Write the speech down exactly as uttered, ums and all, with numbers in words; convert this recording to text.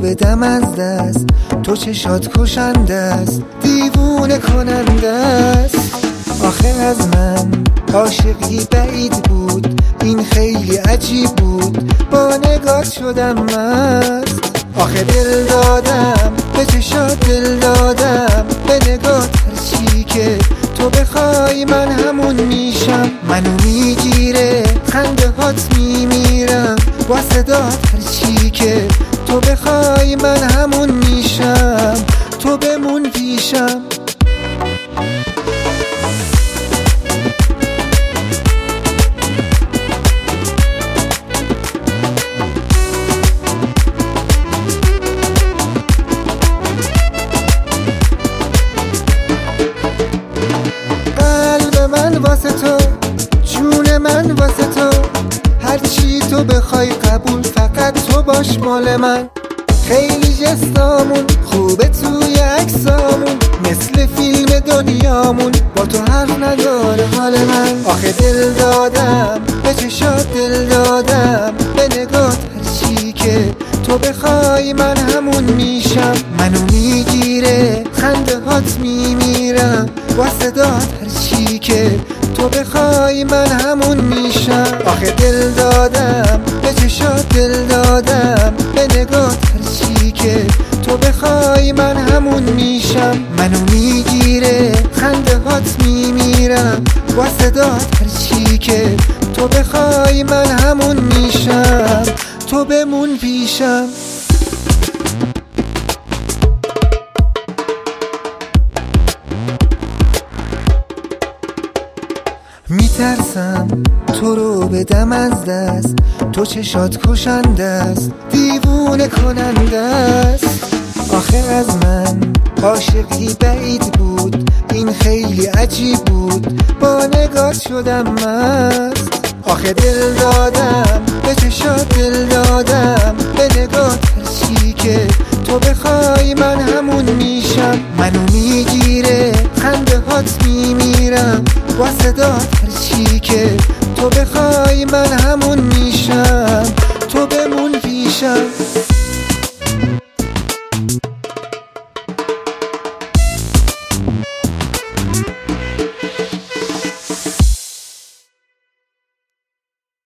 بدم از دست، تو چشات کشنده است، دیوونه کننده است. آخه از من عاشقی بعید بود، این خیلی عجیب بود، با نگات شدم مست. آخه دل دادم به چشات، دل دادم به نگات، هرچی که تو بخوای من همون میشم. منو میگیره خنده هات، میمیرم با صدات، هرچی که تو بخوای من همون میشم. تو بمون پیشم. واسه تو جون من، واسه تو هرچی تو بخوای قبول، فقط تو باش مال من. خیلی جستامون خوبه توی عکسامون، مثل فیلم دنیامون، با تو حرف نداره حال من. آخه دل دادم به چشات، دل دادم به نگات، هرچی که تو بخوای من همون میشم. منو میگیره خنده هات، میمیرم با صدات، هرچی که تو بخوای من همون میشم. آخه دل دادم به چشات، دل دادم به نگات، هرچی که تو بخوای من همون میشم. منو میگیره خنده هات، میمیرم با صدات، هرچی که تو بخوای من همون میشم. تو بمون پیشم. میترسم تو رو بدم از دست، تو چشات کشنده است، دیوونه کننده است. آخه از من عاشقی بعید بود، این خیلی عجیب بود، با نگات شدم مست. آخه دل دادم به چشات، دل دادم به نگات، هرچی که تو بخوای من همون میشم. منو میگیره خنده هات، میمیرم با صدات، هرچی که تو بخوای من همون میشم.